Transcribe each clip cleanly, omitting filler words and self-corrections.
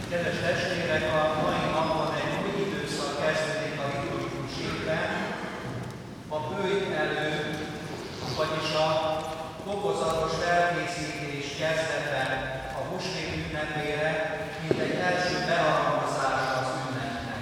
Kedves testvérek, a mai napon egy új időszak kezdődik a liturgikus évben, a bőjt előtt, vagyis a fokozatos felkészítés kezdete a húsvét ünnepére, mint egy első beavatkozása az ünnepnek.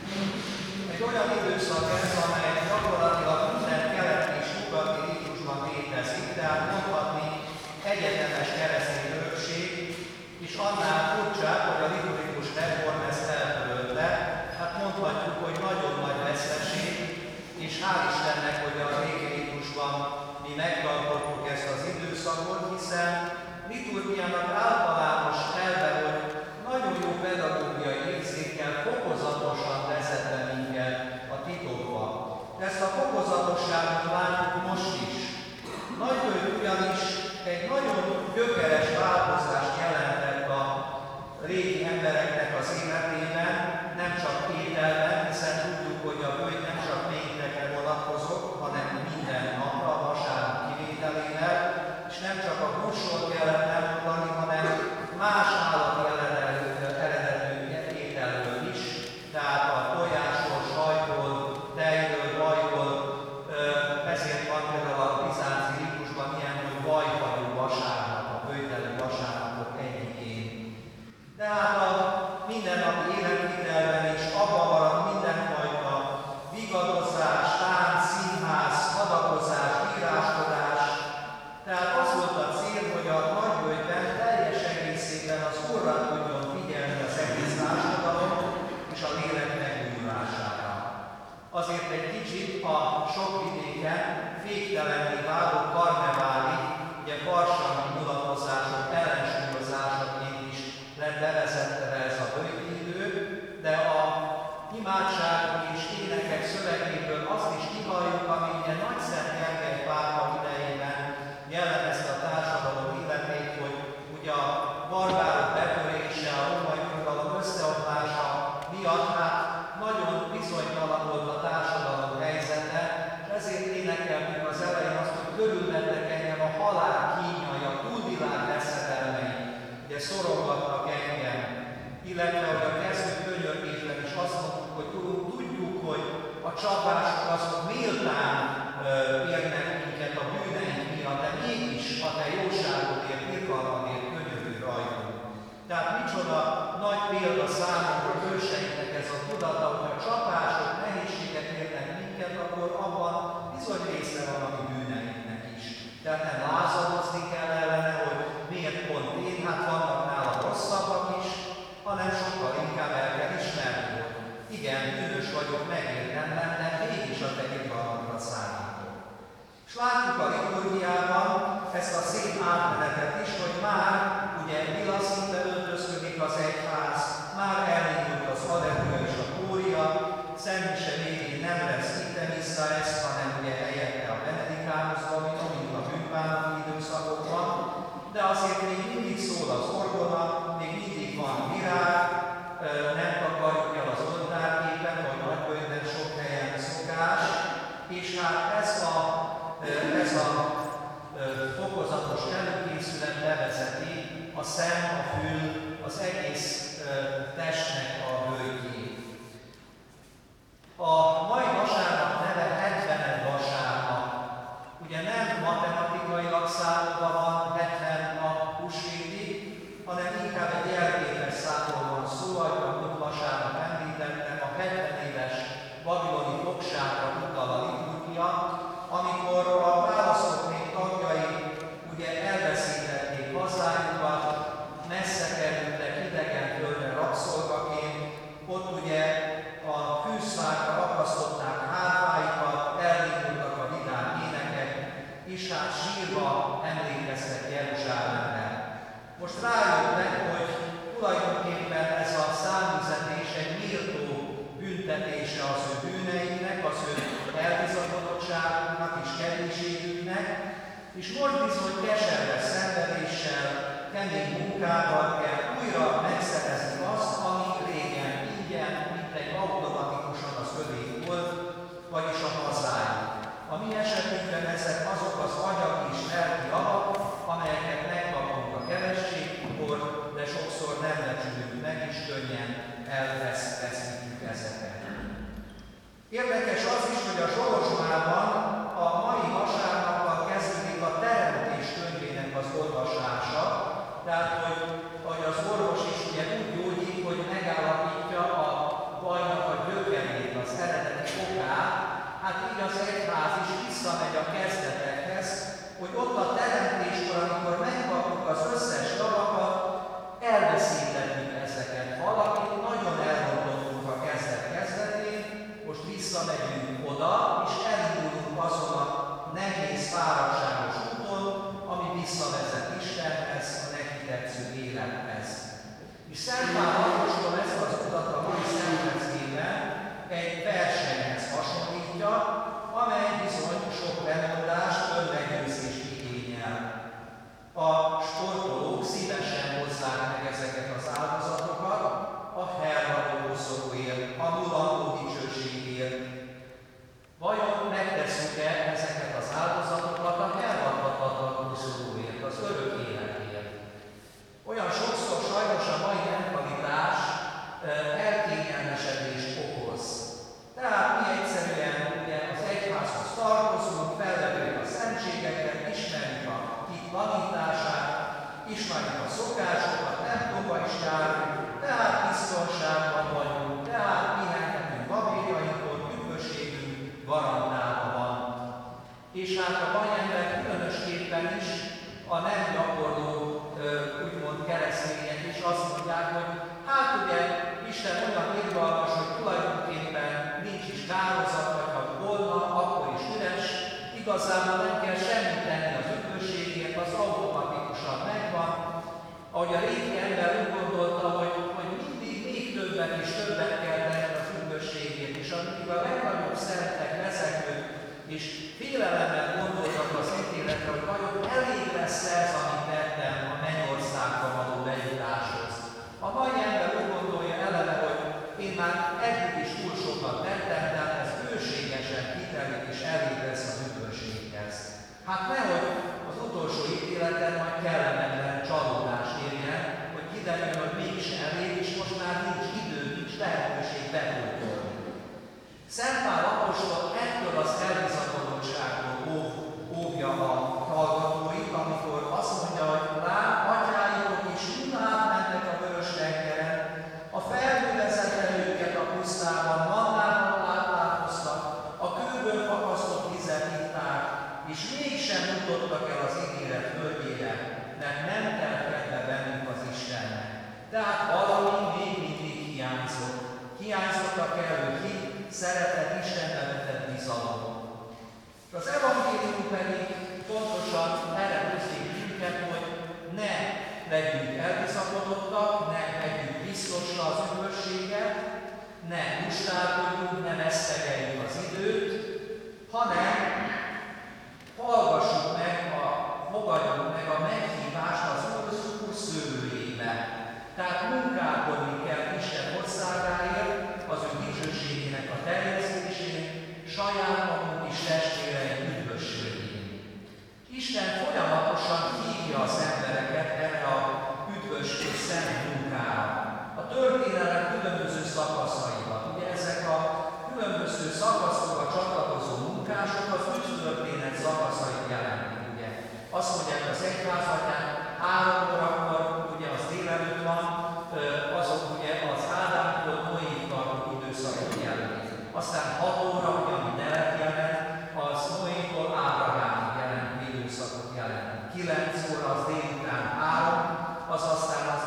Egy olyan időszak ez, amely gyakorlatilag minden keleti és nyugati ritusban létezik, tehát mondhatni egyetemes keresztény örökség, és annál furcsább, hogy a liturgikus reform ezt eltörölte, hát mondhatjuk, hogy nagyon nagy veszteség, és hál' Istennek, hogy a régi ritusban mi megtartottuk ezt az időszakot, hiszen liturgiának általános elve, hogy nagyon jó pedagógiai érzékkel fokozatosan vezet be minket a titokba. Ezt a fokozatosságot látjuk most is. Nagybőjt ugyanis egy nagyon gyökeres változást jelentett a régi embereknek az életében, nem csak ételben, hiszen tudjuk, hogy a bőjt nem csak péntekre vonatkozott, hanem minden napra, a vasárnap kivételével, és nem csak a húsról kellett elmondani, hanem más állati eredetű ételről is, tehát a tojásról, sajtról, tejről, vajról, ezért van például a bizánci ritusban ilyen, hogy vajfajú vasárnap, a bőjtelő vasárnapok egyikén. Tehát a mindennapi életvitelben is abban marad mindenfajta vigadozás, tánc, színház, hadakozás, íráskodás. Tehát az volt a cél, hogy a nagybőjtben teljes egészében az Úrra tudjon figyelni az egész társadalom és a lélek megújulására. Azért egy kicsit a sok vidéken féktelenné váló karneváli, ugye farsangi mulatozások, ellensúlyozásaként is lett bevezetve ez a bőjtidő, de a imádságok és énekek szövegéből azt is kihalljuk, ami ugye Nagyszent Gergely pápa idejében jellemezte a társadalom életét, hogy ugye a barbárok betörése, a római uralom összeomlása miatt hát nagyon bizonytalan volt a társadalom helyzete, és ezért énekeltük az elején azt, hogy körülvettek engem a halál kínjai, a túlvilág veszedelmei, ugye szorongatnak engem, illetve hogy a kezdő könyörgésben is azt mondtuk, hogy tudjuk, hogy a csapások azok méltán érnek minket a bűneink miatt, de mégis a te jóságodért, irgalmadért könyörülj rajtunk. Tehát micsoda nagy példa számunkra, őseinknek ez a tudata, hogy a csapások, nehézségek érnek minket, akkor abban bizony része van a mi bűneinknek is. Tehát nem lázadozni kell ellene, hogy miért pont én, hát vannak nála rosszabbak is, hanem sokkal inkább el kell ismerni, hogy igen, bűnös vagyok, megérdemlem, de mégis a te irgalmadra számítok. És látjuk a liturgiában ezt a szép átmenetet is, hogy már ugye vilaszinte öltözködik az egyház, már elindult az Alleluja és a Glória, Szentmise végén nem lesz ide-vissza ezt, hanem ugye helyette a Benedikátus Domino, mint a bűnbánati időszakokban, de azért még mindig szól az orgona, még mindig van virág, nem takarjuk el az oltárképen, vagy nagybőjtben sok helyen szokás, és hát ez a fokozatos előkészület bevezeti a szem, a fül, az egész testnek a bőjtjét. A mai vasárnap neve 70. vasárnap. Ugye nem matematikailag számolva van 70 a húsvétig, hanem inkább egy jelképes számról van szó, ahogy a múlt vasárnap említettem, a 70 éves babiloni fogságra utal a liturgia, amikor a választott nép tagjai ugye elveszítették hazájukat, messze kerültek idegen földre rabszolgaként, ott ugye a fűszfákra akasztották hátváikat, elindultak a vidám énekek, és hát sírva emlékeztek Jeruzsálemre. Most rájöttek, hogy tulajdonképpen ez a számüzetés egy méltó büntetése az ő bűneiknek, az ő elbizakodottságunknak és kedvéségüknek, és most bizony keserves szenvedéssel, kemény munkával kell újra megszerezni azt, ami régen ingyen, mint egy automatikusan az övék volt, vagyis a hazájuk. A mi esetünkben ezek azok az anyagi és lelki javak, amelyeket megkapunk a keresztségkor, de sokszor nem becsüljük meg is Isten olyan irgalmas, hogy tulajdonképpen nincs is kározat, vagy ha volna, akkor is üres, igazából nem kell semmit tenni az üdvösségért, az automatikusan megvan. Ahogy a régi ember úgy gondolta, hogy mindig még többet és többet kell tenni az üdvösségért, és amíg a legnagyobb szentek leszekvők, és félelemmel gondoltak az ítéletre, hogy vajon elég lesz ez, amit tettem a mennyországba való bejutáshoz. A mai ember úgy gondolja eleve, hogy én már eddig is túl sokat tettem, de ez bőségesen kitelik és elég lesz az üdvösséghez. Hát nehogy az utolsó ítéleten majd kellemetlen csalódás érjen, hogy kiderül, hogy mégse elég, és most már nincs idő, nincs lehetőség bepótolni. Szent Pál apostol ettől az elbizonytalanságtól óvja a hallgatóit, amikor azt mondja, hogy lám, atyáitok is mind átmentek a Vörös-tengeren, a felhő vezette őket a pusztában, mannával táplálkoztak, a kőből fakasztott vizet itták, és mégsem jutottak el az ígéret földjére, mert nem telkedve bennük az Istennek. Tehát valami még mindig hiányzott. Hiányzott a kellő hit, szeretet, Istenbe vetett bizalom. Az evangélium pedig pontosan erre buszik minket, hogy ne legyünk elbizakodottak, ne legyünk biztosra az üdvösséget, ne mustálkodjunk, ne vesztegeljük az időt, hanem hallgassuk meg, fogadjuk meg a meghívást az Úr szőlőjébe. Tehát munkálkodni kell Isten országáért, az ő dicsőségének a terjesztésén, saját magunk és testvéreink üdvösségén. Isten folyamatosan hívja az embereket erre a üdvös és szent munkára. A történelem különböző szakaszaiban. Ugye ezek a különböző szakaszokba csatlakozó munkások az üdvtörténet szakaszait jelentik. Ugye. Azt mondják az egyházatján, 3 órakor, ugye az délelőtt van, azok ugye az Ádámtól Noéig tartó időszakot jelentik. Aztán 6 óra, ugye, ami nevet jelent, az Noétól Ábrahámig jelentő időszakot jelent. 9 óra az délután 3, az aztán az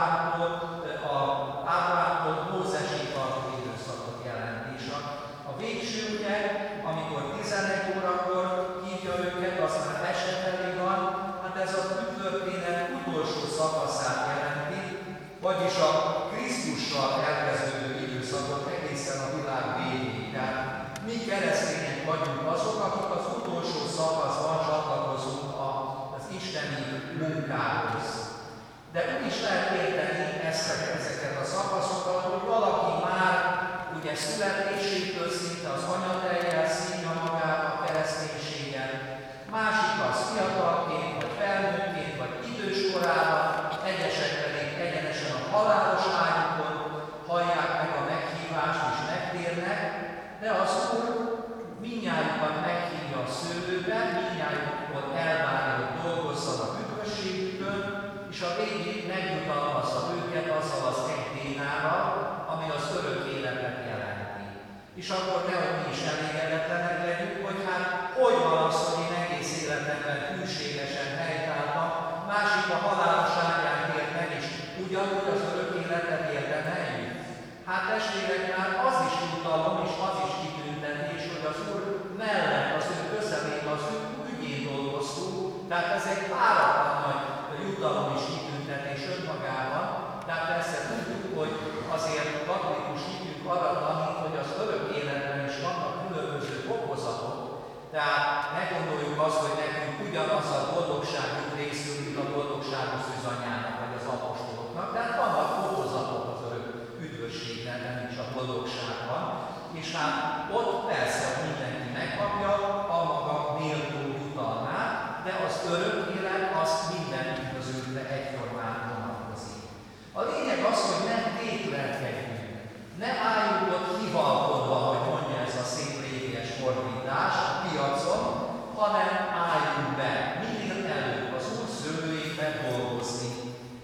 Ábrahámtól Mózesig tartó időszakot jelent. És a végső, ugye, amikor 11 órakor hívja őket, az már este felé van, hát ez az üdvtörténet utolsó szakaszát jelenti, vagyis a Krisztussal elkezdődő időszakot egészen a világ végéig. Tehát mi keresztények vagyunk azok, akik az utolsó szakaszban csatlakozunk az isteni munkához. De úgy is lehet érteni ezeket a szakaszokat, hogy valaki már ugye születésétől szinte az anyatejjel szívja magába a kereszténységet, másik az fiatalként, vagy felnőttként, vagy időskorában, egyesek pedig egyenesen a halálos ágyukon hallják meg a meghívást és megtérnek, de az Úr mindnyájukat meghívja a szőlőbe, mindnyájukat elvárja, hogy dolgozzanak üdvösségükön, és a végén megjutalmazza őket azzal az egy dénárral, ami az örök életet jelenti. És akkor nehogy mi is elégedetlenek legyünk, hogy hát hogy van az, hogy én egész életemben hűségesen helytáltam, másik a halálos ágyán ért meg, és ugyanúgy az örök életet érdemeljük. Hát testvérek, már az is jutalom, és az is kitüntetés, hogy az Úr mellett, az ő közelében, az ő ügyén dolgoztunk, tehát ez egy páratlan nagy jutalom és kitüntetés önmagában, tehát persze tudjuk, hogy azért katolikus hitünk arra tanít, hogy az örök életben is vannak különböző fokozatok, tehát ne gondoljuk azt, hogy nekünk ugyanaz a boldogságunk részül, mint a boldogságos Szűzanyának vagy az apostoloknak, tehát vannak fokozatok az örök üdvösségben, nem is a boldogságban, és hát ott persze mindenki megkapja a maga méltó jutalmát, de az örök élet azt minden üdvözültre egyformán vonatkozik. A lényeg az, hogy nem tétlelkedjünk, ne álljunk ott hivalkodva, hogy mondja ez a szép régies fordítás a piacon, hanem álljunk be minél előbb az Úr szőlőjébe dolgozni.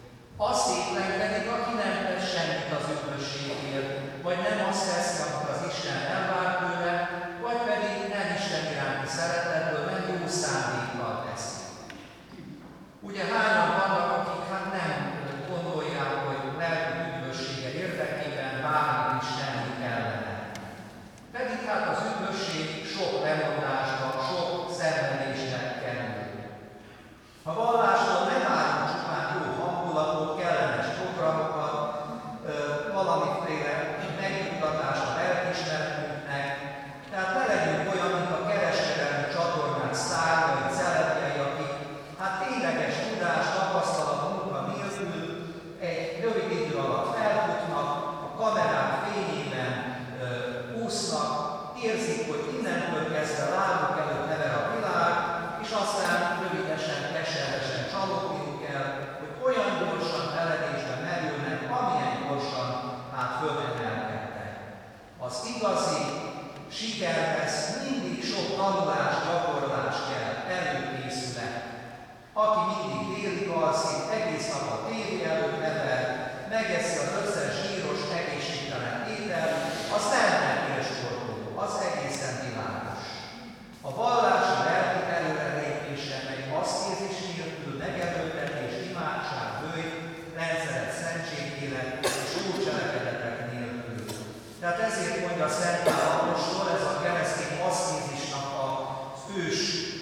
Azt tétlenkedik, aki nem tesz semmit az üdvösségért, vagy nem azt teszi, amit az Isten elvár tőle, vagy pedig nem Isten iránti szeretetből, nem jó szándékkal teszi. Ugye hányan vannak, akik hát nem gondolják, hogy lelki üdvössége érdekében Tehát ezért mondja a Szent Pál apostol, ez a keresztény aszkézisnak az ős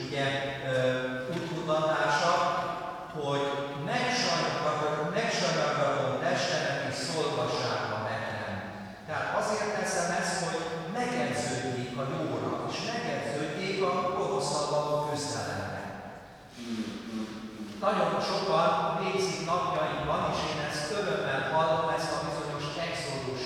útmutatása, hogy megsanyargatom testemet és szolgasságba nekem. Tehát azért teszem ezt, hogy megedződjék a jóra, és megedződjék a gonoszszal való küzdelemre. Nagyon sokan végzik napjainkban, és én ezt örömmel hallom, ezt a bizonyos Exodus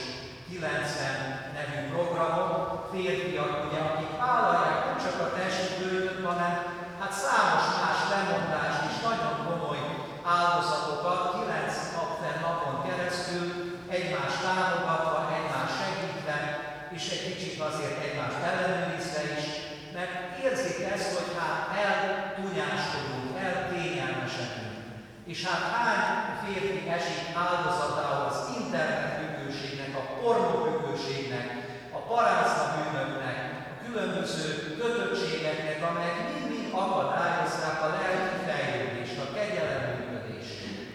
90 nevű programot, férfiak, akik vállalják nem csak a testi bűnöt, hanem hát számos más lemondást is, nagyon komoly áldozatokat 9 napon keresztül egymást támogatva, egymást segítve, és egy kicsit azért egymást ellenőrizve is, mert érzik ezt, hogy hát eltunyáskodunk, elkényelmesedünk. És hát hány férfi esik áldozatául az internetfüggőségnek, a pornófüggőségnek, a paráztabűnöknek, a különböző kötöttségeknek, amelyek mind-mind akadályozzák a lelki fejlődést, a kegyelem működést.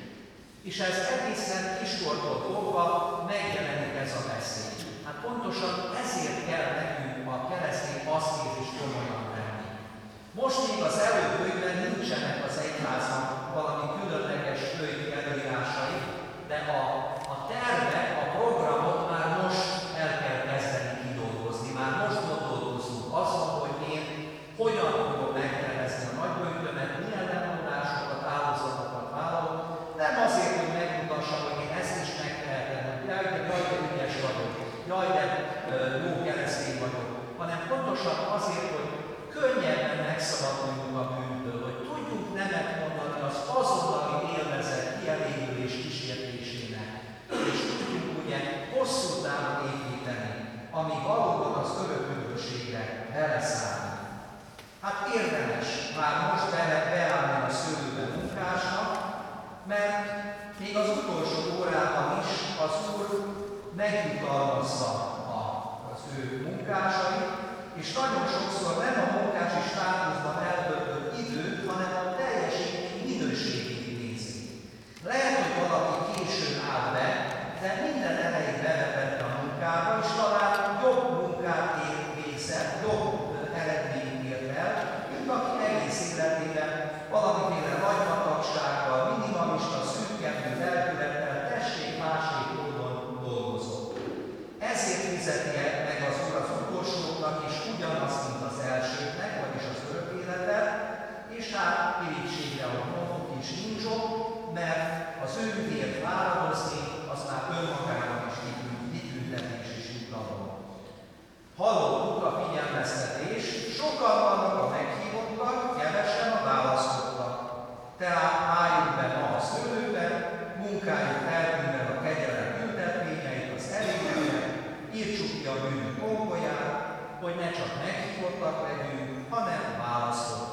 És ez egészen kiskortól fogva megjelenik ez a beszéd. Hát pontosan ezért kell nekünk a keresztény aszkézist komolyan venni. Most még az előbőkben nincsenek az egyháznak valami különleges fői előírásai, de a tervet, a programot már most el kell kezdeni kidolgozni. Már most gondolkozunk azon, hogy én hogyan fogom megtervezni a nagybőjtömet, milyen lemondásokat, áldozatokat vállalok, nem azért, hogy megmutassam, hogy én ezt is megtehetem, jaj, de ügyes vagyok, jaj, de jó keresztény vagyok, hanem pontosan azért, hogy könnyebben megszabaduljunk a bűntől, hogy tudjunk nemet mondani az azonnali élvezet, kielégülés kísértésének, és tudjunk ugye hosszú távon építeni, ami valóban az örököldösségre beleszállni. Hát érdemes már most beállni a szőlőbe munkásnak, mert még az utolsó órában is az Úr megjutalmazza az ő munkásait, és nagyon sokszor nem a munkási státuszban eltöltött időt, hanem a teljesítmény minőségét nézi. Lehet, hogy valaki későn áll be, de minden elejét bevetette a munkába, és talán jobb munkát végzett, jobb eredményt ért el, mint aki egész életében valamiféle nagymatagsággal, minimalista, szűkkelmű lelkülettel, tessék-másik módon dolgozott. Ezért fizeti meg az Úr az utolsóknak is ugyanazt, mint az elsőknek, vagyis az örök életet, és hát irítségre, ahogy mondtuk is nincs ott, mert az ő ügyért váradozni, az már önmagában is kitüntetés és jutalom. Hallottuk a figyelmeztetés, sokan vannak a meghívottak, kevesen a választottak. Tehát álljunk be ma a szőlőben, munkáljuk eltűnben a kegyelem büntetvényeit, az elégeket, írtsuk ki a bűnök kongolyát, hogy ne csak meghívottak legyünk, hanem választottak.